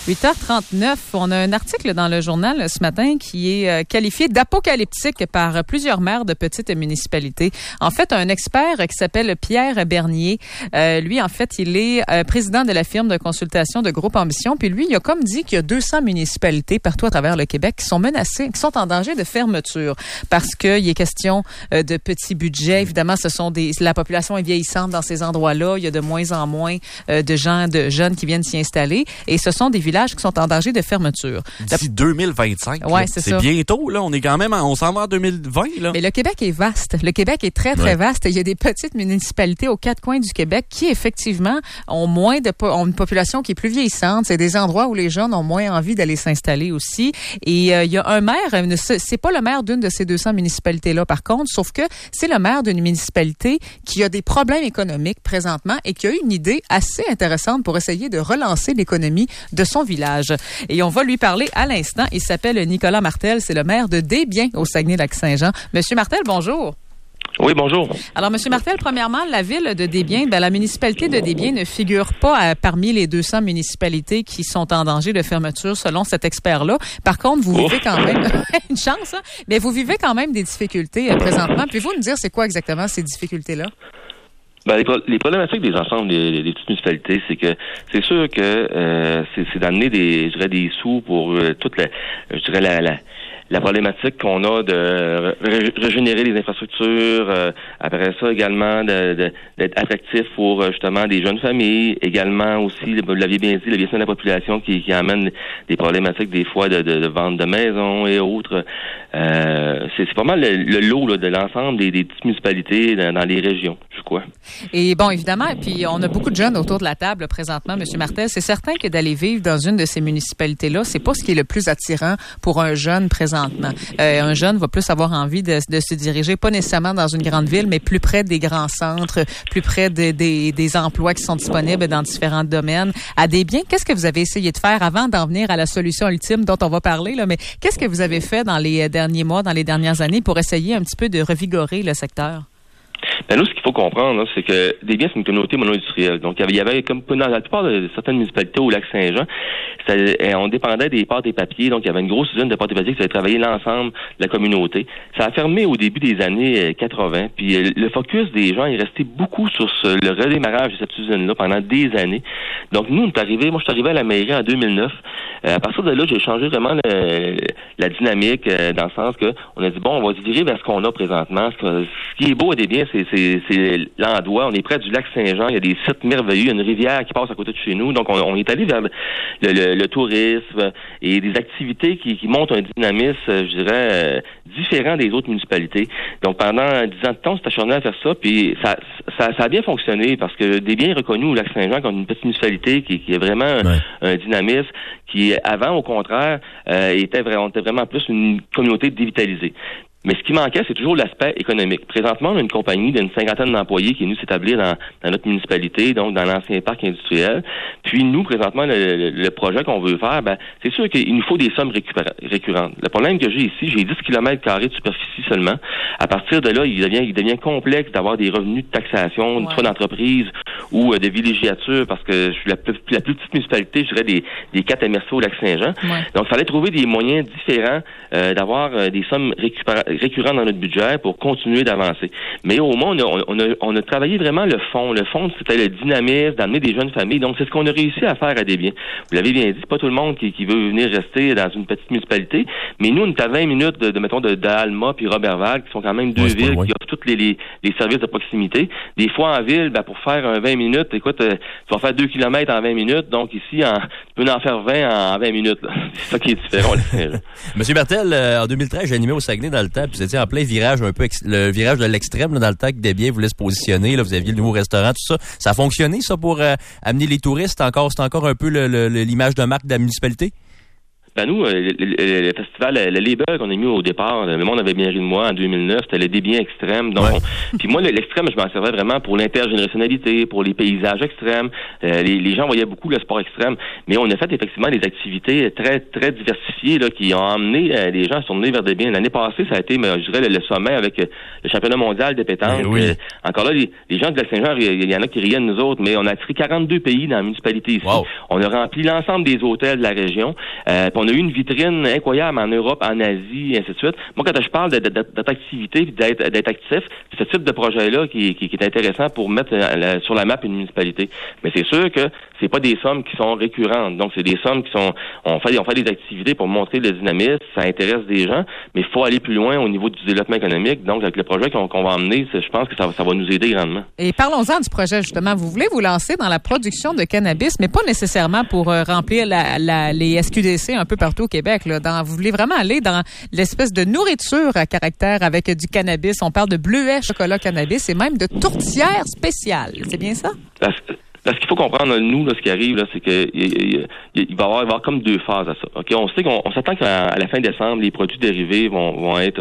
8h39, on a un article dans le journal ce matin qui est qualifié d'apocalyptique par plusieurs maires de petites municipalités. En fait, un expert qui s'appelle Pierre Bernier, lui, en fait, il est président de la firme de consultation de Groupe Ambition. Puis lui, il a comme dit qu'il y a 200 municipalités partout à travers le Québec qui sont menacées, qui sont en danger de fermeture parce qu'il est question de petits budgets. Évidemment, la population est vieillissante dans ces endroits-là. Il y a de moins en moins de jeunes qui viennent s'y installer. Et ce sont des villages qui sont en danger de fermeture. D'ici 2025. Ouais, c'est ça. Bientôt, là. On est quand même, on s'en va en 2020, là. Mais le Québec est vaste. Le Québec est très, très vaste. Il y a des petites municipalités aux quatre coins du Québec qui, effectivement, ont une population qui est plus vieillissante. C'est des endroits où les jeunes ont moins envie d'aller s'installer aussi. Et il y a un maire, c'est pas le maire d'une de ces 200 municipalités-là, par contre, sauf que c'est le maire d'une municipalité qui a des problèmes économiques présentement et qui a une idée assez intéressante pour essayer de relancer l'économie de son village. Et on va lui parler à l'instant. Il s'appelle Nicolas Martel. C'est le maire de Desbiens au Saguenay-Lac-Saint-Jean. Monsieur Martel, bonjour. Oui, bonjour. Alors, Monsieur Martel, premièrement, la ville de Desbiens, la municipalité de Desbiens ne figure pas parmi les 200 municipalités qui sont en danger de fermeture, selon cet expert-là. Par contre, vous vivez quand même une chance, hein? Mais vous vivez quand même des difficultés présentement. Pouvez-vous nous dire c'est quoi exactement ces difficultés-là? Les problématiques des ensembles des petites municipalités, c'est que c'est sûr que c'est d'amener des sous pour toute la problématique qu'on a de régénérer les infrastructures, après ça également d'être attractif pour justement des jeunes familles, également aussi, vous l'aviez bien dit, le vieillissement de la population qui amène des problématiques des fois de vente de maisons et autres. C'est pas mal le lot là, de l'ensemble des petites municipalités dans les régions, je crois. Et bon, évidemment, puis on a beaucoup de jeunes autour de la table présentement, M. Martel. C'est certain que d'aller vivre dans une de ces municipalités-là, c'est pas ce qui est le plus attirant pour un jeune présentement. Un jeune va plus avoir envie de se diriger, pas nécessairement dans une grande ville, mais plus près des grands centres, plus près des emplois qui sont disponibles dans différents domaines. À Desbiens, qu'est-ce que vous avez essayé de faire avant d'en venir à la solution ultime dont on va parler, là, mais qu'est-ce que vous avez fait dans les derniers mois, dans les dernières années pour essayer un petit peu de revigorer le secteur? Nous, ce qu'il faut comprendre, là, c'est que Desbiens, c'est une communauté mono-industrielle. Donc, il y avait, comme dans la plupart de certaines municipalités au Lac-Saint-Jean, on dépendait des pâtes et papiers. Donc, il y avait une grosse usine de pâtes et papiers qui avait travaillé l'ensemble de la communauté. Ça a fermé au début des années 80. Puis, le focus des gens est resté beaucoup sur le redémarrage de cette usine-là pendant des années. Donc, nous, moi, je suis arrivé à la mairie en 2009. À partir de là, j'ai changé vraiment la dynamique dans le sens que on a dit, bon, on va se diriger vers ce qu'on a présentement. Ce qui est beau à Desbiens, c'est l'endroit. On est près du lac Saint-Jean. Il y a des sites merveilleux. Il y a une rivière qui passe à côté de chez nous. Donc, on est allé vers le tourisme et des activités qui montrent un dynamisme, je dirais, différent des autres municipalités. Donc, pendant 10 ans de temps, on s'est acharné à faire ça. Puis, ça a bien fonctionné parce que Desbiens est reconnu au lac Saint-Jean comme une petite municipalité qui est vraiment un dynamisme qui, avant, au contraire, on était vraiment plus une communauté dévitalisée. Mais ce qui manquait, c'est toujours l'aspect économique. Présentement, on a une compagnie d'une 50aine d'employés qui est venue s'établir dans notre municipalité, donc dans l'ancien parc industriel. Puis nous, présentement, le projet qu'on veut faire, c'est sûr qu'il nous faut des sommes récurrentes. Le problème que j'ai ici, j'ai 10 km² de superficie seulement. À partir de là, il devient complexe d'avoir des revenus de taxation, soit d'entreprise ou de villégiature, parce que je suis la plus petite municipalité, je dirais, des 4 MRC au Lac-Saint-Jean. Ouais. Donc, il fallait trouver des moyens différents d'avoir des sommes récurrentes dans notre budget pour continuer d'avancer. Mais au moins, on a travaillé vraiment le fond. Le fond, c'était le dynamisme, d'amener des jeunes familles. Donc, c'est ce qu'on a réussi à faire à Desbiens. Vous l'avez bien dit, c'est pas tout le monde qui veut venir rester dans une petite municipalité, mais nous, on est à 20 minutes d'Alma puis Roberval, qui sont quand même deux villes qui offrent tous les services de proximité. Des fois, en ville, pour faire un 20 minutes, écoute, tu vas faire 2 km en 20 minutes, donc ici, tu peux en faire 20 en 20 minutes. Là. C'est ça qui est différent. Monsieur Martel, en 2013, j'ai animé au Saguenay dans le temps, puis vous étiez en plein virage, un peu le virage de l'extrême, là, dans le temps que Desbiens voulait se positionner, là, vous aviez le nouveau restaurant, tout ça. Ça a fonctionné, ça, pour amener les touristes? C'est encore un peu l'image de marque de la municipalité? Nous, le festival, le label qu'on a mis au départ, le monde avait bien ri de moi en 2009, c'était le débien extrême. Donc, puis moi, l'extrême, je m'en servais vraiment pour l'intergénérationnalité, pour les paysages extrêmes. Les gens voyaient beaucoup le sport extrême, mais on a fait effectivement des activités très, très diversifiées là, qui ont emmené les gens à se tourner vers des biens. L'année passée, ça a été, je dirais, le sommet avec le championnat mondial de pétanque. Encore là, les gens de Lac-Saint-Jean, il y en a qui riaient de nous autres, mais on a attiré 42 pays dans la municipalité ici. Wow. On a rempli l'ensemble des hôtels de la région. Puis on a eu une vitrine incroyable en Europe, en Asie, et ainsi de suite. Moi, quand je parle d'être activité et d'être actif, c'est ce type de projet-là qui est intéressant pour mettre sur la map une municipalité. Mais c'est sûr que c'est pas des sommes qui sont récurrentes. Donc, c'est des sommes qui sont... On fait des activités pour montrer le dynamisme, ça intéresse des gens, mais il faut aller plus loin au niveau du développement économique. Donc, avec le projet qu'on va emmener, je pense que ça va nous aider grandement. Et parlons-en du projet, justement. Vous voulez vous lancer dans la production de cannabis, mais pas nécessairement pour remplir les SQDC un peu partout au Québec. Là. Vous voulez vraiment aller dans l'espèce de nourriture à caractère avec du cannabis. On parle de bleuets, chocolat, cannabis et même de tourtières spéciales. C'est bien ça? Ce qu'il faut comprendre, nous, là, ce qui arrive, là, c'est que il va y avoir comme deux phases à ça. Ok, on sait qu'on s'attend qu'à la fin décembre, les produits dérivés vont être,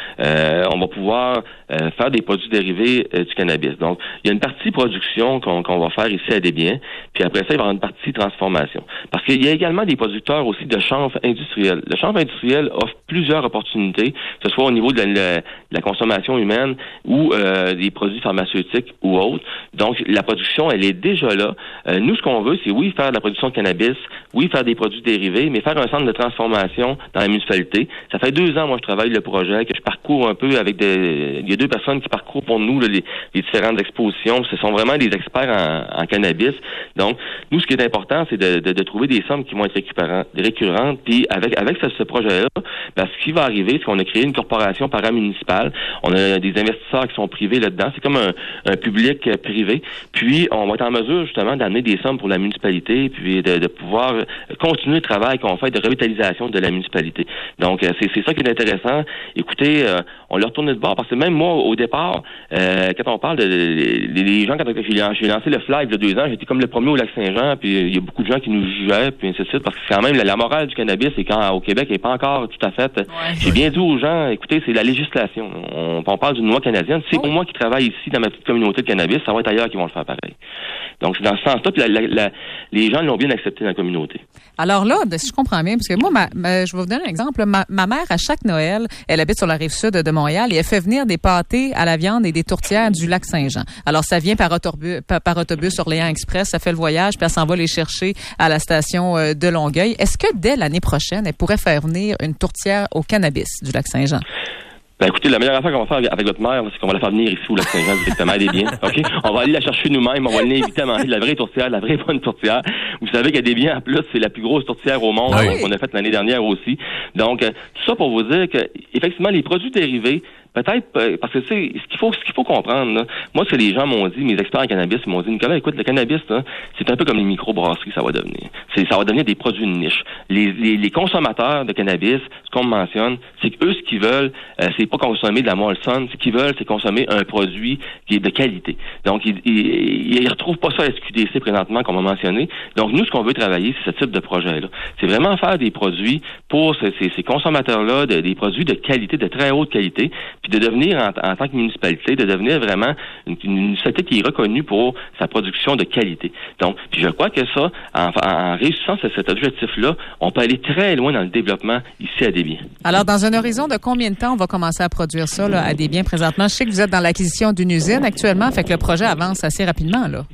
on va pouvoir faire des produits dérivés du cannabis. Donc, il y a une partie production qu'on va faire ici à Desbiens, puis après ça, il va y avoir une partie transformation. Parce qu'il y a également des producteurs aussi de chanvre industriel. Le chanvre industriel offre plusieurs opportunités, que ce soit au niveau de la consommation humaine ou des produits pharmaceutiques ou autres. Donc, la production, elle est déjà là. Nous, ce qu'on veut, c'est oui, faire de la production de cannabis, oui, faire des produits dérivés, mais faire un centre de transformation dans la municipalité. Ça fait 2 ans, moi, je travaille le projet, que je parcours un peu avec il y a 2 personnes qui parcourent pour nous là, les différentes expositions. Ce sont vraiment des experts en cannabis. Donc, nous, ce qui est important, c'est de trouver des sommes qui vont être récurrentes. Puis, avec ce projet-là, ce qui va arriver, c'est qu'on a créé une corporation paramunicipale. On a des investisseurs qui sont privés là-dedans. C'est comme un public privé. Puis, on va être en mesure justement d'amener des sommes pour la municipalité puis de pouvoir continuer le travail qu'on fait de revitalisation de la municipalité. Donc, c'est ça qui est intéressant. Écoutez, on leur tourne de bord parce que même moi, au départ, quand on parle les gens, quand j'ai lancé le fly il y a 2 ans, j'étais comme le premier au Lac-Saint-Jean, puis il y a beaucoup de gens qui nous jugeaient, puis ainsi de suite, parce que quand même, la morale du cannabis, c'est au Québec, n'est pas encore tout à fait... J'ai bien dit aux gens, écoutez, c'est la législation. On parle d'une loi canadienne. C'est pour moi qui travaille ici dans ma petite communauté de cannabis, ça va être ailleurs qui vont le faire pareil. Donc, c'est dans ce sens-là, puis les gens l'ont bien accepté dans la communauté. Alors là, si je comprends bien, parce que moi, je vais vous donner un exemple. Ma mère, à chaque Noël, elle habite sur la rive sud de Montréal et elle fait venir des pâtés à la viande et des tourtières du Lac-Saint-Jean. Alors, ça vient par autobus Orléans Express, ça fait le voyage, puis elle s'en va les chercher à la station de Longueuil. Est-ce que dès l'année prochaine, elle pourrait faire venir une tourtière au cannabis du Lac-Saint-Jean? Écoutez, la meilleure affaire qu'on va faire avec votre mère, c'est qu'on va la faire venir ici au Lac-Saint-Jean directement, elle est bien. OK? On va aller la chercher nous-mêmes, on va l'inviter à manger de la vraie tourtière, la vraie bonne tourtière. Vous savez qu'elle est bien, en plus, c'est la plus grosse tourtière au monde qu'on a faite l'année dernière aussi. Donc, tout ça pour vous dire que, effectivement, les produits dérivés, peut-être, parce que c'est ce qu'il faut comprendre, là. Moi, ce que les gens m'ont dit, mes experts en cannabis m'ont dit, Nicolas, écoute, le cannabis, là, c'est un peu comme les microbrasseries, ça va devenir. Ça va devenir des produits de niche. Les consommateurs de cannabis, ce qu'on mentionne, c'est qu'eux, ce qu'ils veulent, c'est pas consommer de la Molson, ce qu'ils veulent, c'est consommer un produit qui est de qualité. Donc, ils retrouvent pas ça à SQDC présentement, comme on a mentionné. Donc, nous, ce qu'on veut travailler, c'est ce type de projet-là. C'est vraiment faire des produits pour ces consommateurs-là, des produits de qualité, de très haute qualité, puis de devenir, en tant que municipalité, de devenir vraiment une municipalité qui est reconnue pour sa production de qualité. Donc, puis je crois que ça, en réussissant cet objectif-là, on peut aller très loin dans le développement ici à Desbiens. Alors, dans un horizon de combien de temps on va commencer à produire ça là, à Desbiens présentement? Je sais que vous êtes dans l'acquisition d'une usine actuellement, fait que le projet avance assez rapidement, là.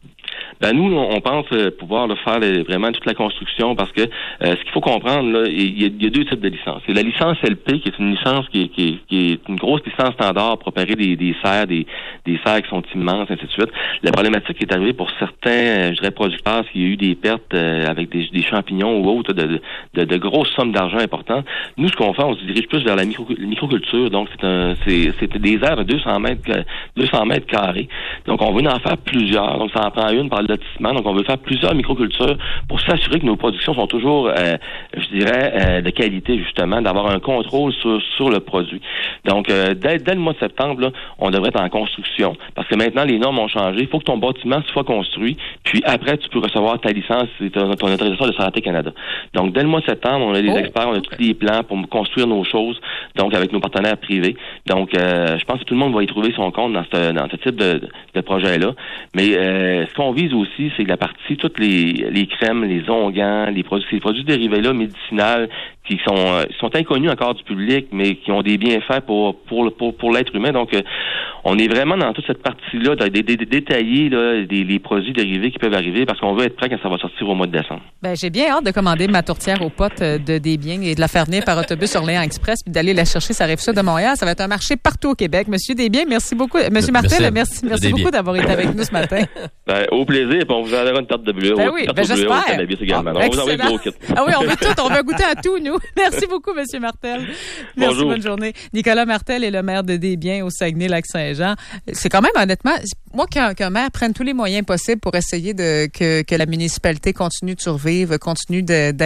Nous, on pense pouvoir faire vraiment toute la construction parce que ce qu'il faut comprendre, là, il y a 2 types de licences. C'est la licence LP, qui est une licence qui est une grosse licence standard pour opérer des serres, des serres qui sont immenses, ainsi de suite. La problématique qui est arrivée pour certains, je dirais, producteurs, s'il y a eu des pertes avec des champignons ou autres, de grosses sommes d'argent importantes. Nous, ce qu'on fait, on se dirige plus vers la microculture. Donc, c'est des aires de 200 mètres carrés. Donc, on veut en faire plusieurs. Donc, ça en prend une par lotissement. Donc, on veut faire plusieurs microcultures pour s'assurer que nos productions sont toujours, je dirais, de qualité, justement, d'avoir un contrôle sur le produit. Donc, dès le mois de septembre, là, on devrait être en construction. Parce que maintenant, les normes ont changé. Il faut que ton bâtiment soit construit. Puis après, tu peux recevoir ta licence et ton autorisation de Santé Canada. Donc, dès le mois de septembre, on a des experts, on a tous les plans pour construire nos choses, donc avec nos partenaires privés. Donc, je pense que tout le monde va y trouver son compte dans ce type de projet-là. Mais ce qu'on vise aussi, c'est la partie, toutes les crèmes, les onguents, ces produits dérivés-là, médicinales, qui sont inconnus encore du public, mais qui ont des bienfaits pour l'être humain. Donc, on est vraiment dans toute cette partie-là, détailler les produits dérivés qui peuvent arriver, parce qu'on veut être prêt quand ça va sortir au mois de décembre. Ben, j'ai bien hâte de commander ma tourtière aux potes de Desbiens et de la faire venir par autobus Orléans Express, puis d'aller la chercher sur la Rive-Sud de Montréal. Ça va être un marché partout au Québec. Monsieur Desbiens, merci beaucoup. Monsieur Martel, merci beaucoup d'avoir été avec nous ce matin. Ben, au plaisir, puis on vous enverra une tarte de bleu. Ben oui, j'espère. On vous envoie le gros kit. Ah oui, on veut tout. On veut goûter à tout, nous. Merci beaucoup, Monsieur Martel. Merci, bonjour. bonne journée. Nicolas Martel est le maire de Desbiens au Saguenay-Lac-Saint-Jean. C'est quand même, honnêtement, moi, qu'un maire prenne tous les moyens possibles pour essayer que la municipalité continue de survivre, continue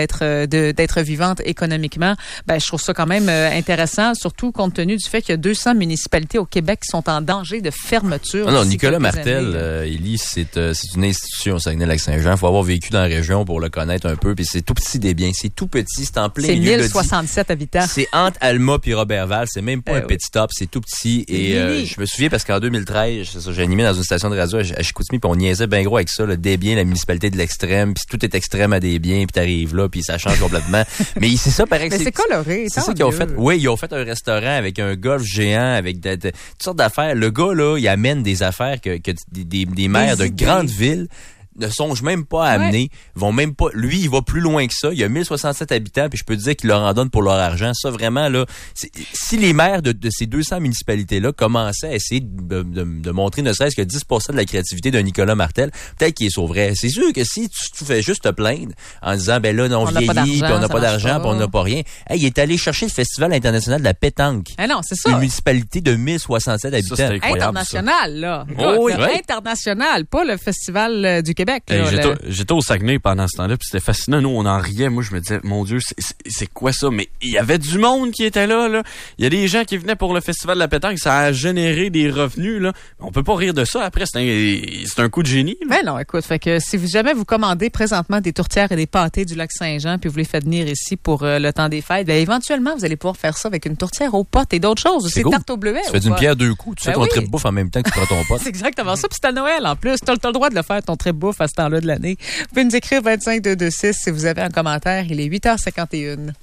d'être vivante économiquement, ben, je trouve ça quand même intéressant, surtout compte tenu du fait qu'il y a 200 municipalités au Québec qui sont en danger de fermeture. Non, Nicolas Martel, Élie, c'est une institution au Saguenay-Lac-Saint-Jean. Il faut avoir vécu dans la région pour le connaître un peu. Puis c'est tout petit Desbiens. C'est tout petit. C'est en plein milieu. C'est 1067 habitants. C'est entre Alma puis Robertval. C'est même pas un petit top. C'est tout petit. Et je me souviens parce qu'en 2013, c'est ça, j'ai animé dans une station de radio à Chicoutimi, puis on niaisait bien gros avec ça, le Desbiens, la municipalité de l'extrême, puis tout est extrême à Desbiens, puis t'arrives là, puis ça change complètement. Mais c'est ça, pareil. Mais c'est coloré. C'est ça qu'ils ont fait. Oui, ils ont fait un restaurant avec un golf géant, avec toutes sortes d'affaires. Le gars, là, il amène des affaires que des maires de grandes villes ne songent même pas à amener, vont même pas, lui, il va plus loin que ça, il y a 1067 habitants, puis je peux te dire qu'il leur en donne pour leur argent, ça vraiment, là, si les maires de ces 200 municipalités-là commençaient à essayer de montrer ne serait-ce que 10% de la créativité d'un Nicolas Martel, peut-être qu'il sauverait. C'est sûr que si tu fais juste te plaindre en disant, ben là, on vieillit, puis on n'a pas d'argent, puis on n'a pas rien, hey, il est allé chercher le Festival international de la pétanque. Ah non, c'est ça. Une municipalité de 1067 habitants. Ça, international, là. International, pas le Festival du Québec. J'étais au Saguenay pendant ce temps-là, puis c'était fascinant. Nous, on en riait. Moi, je me disais, mon Dieu, c'est quoi ça? Mais il y avait du monde qui était là. Il y a des gens qui venaient pour le Festival de la pétanque. Ça a généré des revenus, là. On peut pas rire de ça. Après, c'est un coup de génie, là. Ben non, écoute, fait que si jamais vous commandez présentement des tourtières et des pâtés du Lac-Saint-Jean, puis vous les faites venir ici pour le temps des fêtes, ben éventuellement, vous allez pouvoir faire ça avec une tourtière aux potes et d'autres choses. C'est tarte au bleuet. Tu fais d'une pierre deux coups. Tu fais ton trip bouffe en même temps que tu prends ton pote. C'est exactement ça. Puis c'est à Noël, en plus. T'as le droit de le faire, ton trip bouffe, à ce temps-là de l'année. Vous pouvez nous écrire 25226 si vous avez un commentaire. Il est 8h51.